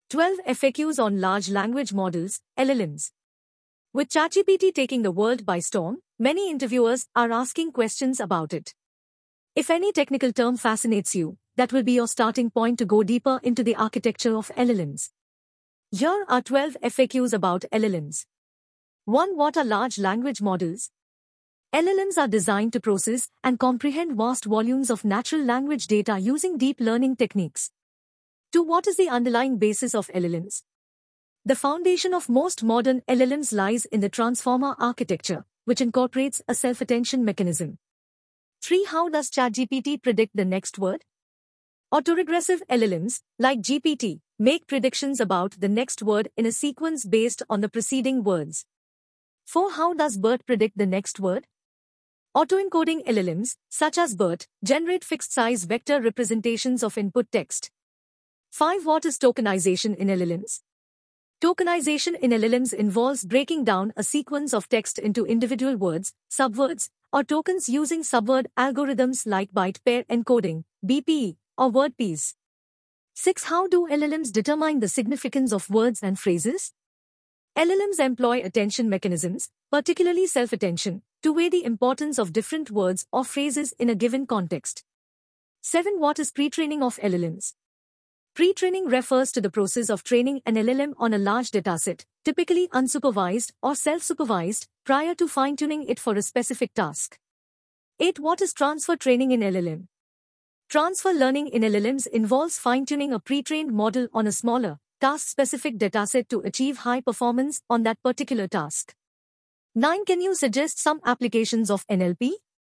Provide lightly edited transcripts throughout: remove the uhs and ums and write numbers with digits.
12 FAQs on large language models, LLMs. With ChatGPT taking the world by storm, many interviewers are asking questions about it. If any technical term fascinates you, that will be your starting point to go deeper into the architecture of LLMs. Here are 12 FAQs about LLMs. 1. What are large language models? LLMs are designed to process and comprehend vast volumes of natural language data using deep learning techniques. 2. What is the underlying basis of LLMs? The foundation of most modern LLMs lies in the transformer architecture, which incorporates a self-attention mechanism. 3. How does ChatGPT predict the next word? Autoregressive LLMs, like GPT, make predictions about the next word in a sequence based on the preceding words. 4. How does BERT predict the next word? Autoencoding LLMs, such as BERT, generate fixed-size vector representations of input text. 5. What is tokenization in LLMs? Tokenization in LLMs involves breaking down a sequence of text into individual words, subwords, or tokens using subword algorithms like byte-pair encoding, BPE, or WordPeas. 6. How do LLMs determine the significance of words and phrases? LLMs employ attention mechanisms, particularly self-attention, to weigh the importance of different words or phrases in a given context. 7. What is pre-training of LLMs? Pre-training refers to the process of training an LLM on a large dataset, typically unsupervised or self-supervised, prior to fine-tuning it for a specific task. 8. What is transfer training in LLM? Transfer learning in LLMs involves fine-tuning a pre-trained model on a smaller, task-specific dataset to achieve high performance on that particular task. 9. Can you suggest some applications of NLP?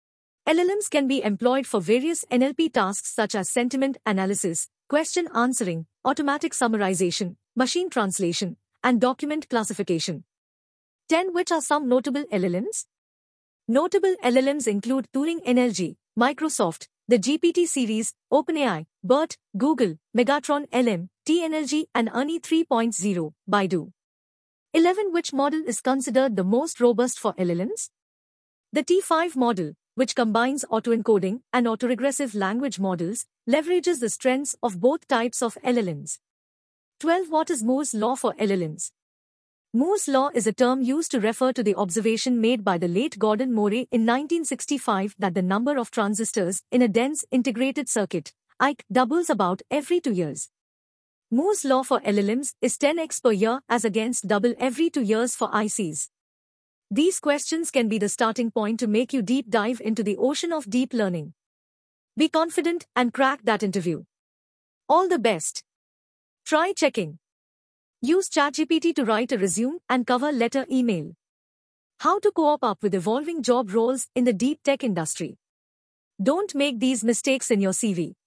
LLMs can be employed for various NLP tasks such as sentiment analysis, question answering, automatic summarization, machine translation, and document classification. 10. Which are some notable LLMs? Notable LLMs include Turing NLG, Microsoft, the GPT series, OpenAI, BERT, Google, Megatron LM, TNLG, and ERNIE 3.0, Baidu. 11. Which model is considered the most robust for LLMs? The T5 model, which combines autoencoding and autoregressive language models, leverages the strengths of both types of LLMs. 12. What is Moore's law for LLMs? Moore's law is a term used to refer to the observation made by the late Gordon Moore in 1965 that the number of transistors in a dense integrated circuit, IC, doubles about every 2 years. Moore's law for LLMs is 10x per year as against double every 2 years for ICs. These questions can be the starting point to make you deep dive into the ocean of deep learning. Be confident and crack that interview. All the best. Try checking. Use ChatGPT to write a resume and cover letter email. How to cope up with evolving job roles in the deep tech industry. Don't make these mistakes in your CV.